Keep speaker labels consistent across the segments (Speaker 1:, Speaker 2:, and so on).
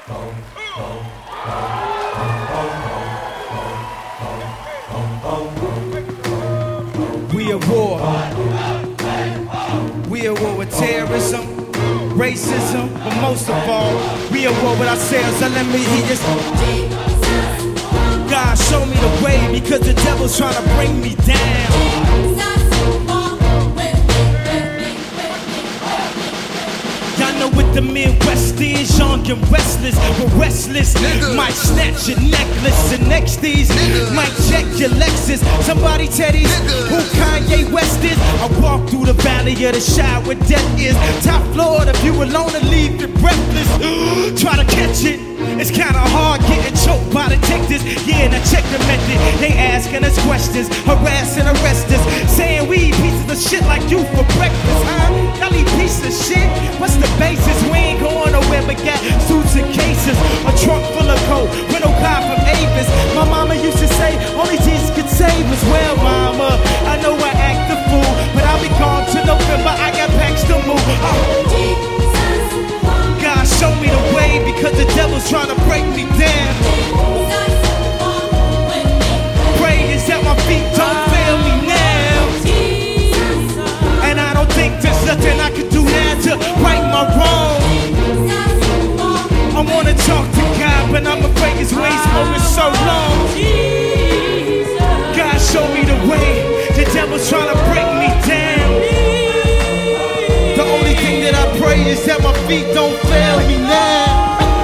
Speaker 1: We at war. We at war with terrorism, racism, but most of all, we at war with ourselves. So let me hear this. God, show me the way, because the devil's trying to bring me down. Y'all know what the Midwest is, young and restless, but restless. Might snatch your necklace, and next these might check your Lexus. Somebody tell these who Kanye West is. I walk through the valley of the shadow where death is. Top floor, if you alone and leave it breathless. Try to catch it. It's kinda hard getting choked by detectives. Yeah, and I check the method. They asking us questions, harassing, arrest us, saying we eat pieces of shit like you for breakfast, huh? Y'all eat pieces of shit? What's the basis? We ain't going nowhere but got suits and cases. A trunk full of coke, rental car from Avis. My mama used to say, only Jesus could save us. Well, mama, I know I act the fool, but I'll be gone to November. I got packs to move. God, show me the way, because the devil's trying to break me down. Pray is at my feet, don't fail me now. And I don't think there's nothing I can do now to right my wrong. I wanna talk to God, but I'm afraid his ways moving so long. God, show me the way, the devil's trying to break me down. The only thing that I pray is that my feet don't fail me now.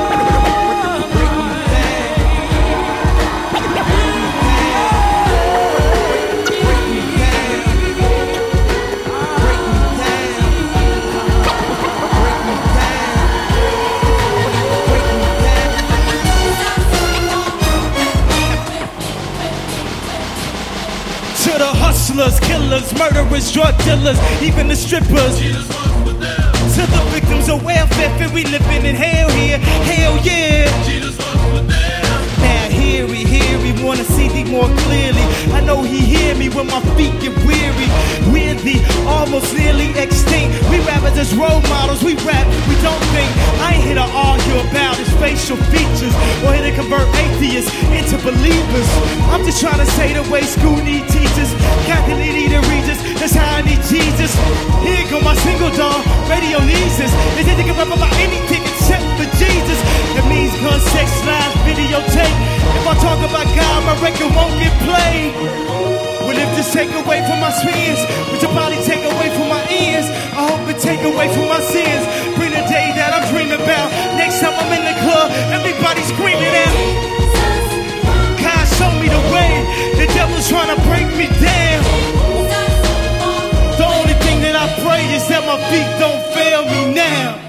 Speaker 1: To the hustlers, killers, murderers, drug dealers, even the strippers. To the victims of welfare, feel we living in hell here, hell yeah. Now here we wanna see thee more clearly. I know he hear me when my feet get weary. We're the almost nearly extinct. We rappers as role models, we rap, we don't think. I ain't here to argue about his facial features, or here to convert atheists into believers. I'm just trying to say the way school need teachers, Catholic need a Regis, that's how I need Jesus. Here go my single dog, radio needs us. They think they can rap about anything except for Jesus. That means gun, sex, lies, videotape. If I talk about God, my record won't get played. Well, if this take away from my sins, would your body take away from my ears? I hope it take away from my sins. Bring the day that I'm dreaming about. Next time I'm in the club, everybody screaming out. God, show me the way. The devil's trying to break me down. The only thing that I pray is that my feet don't fail me now.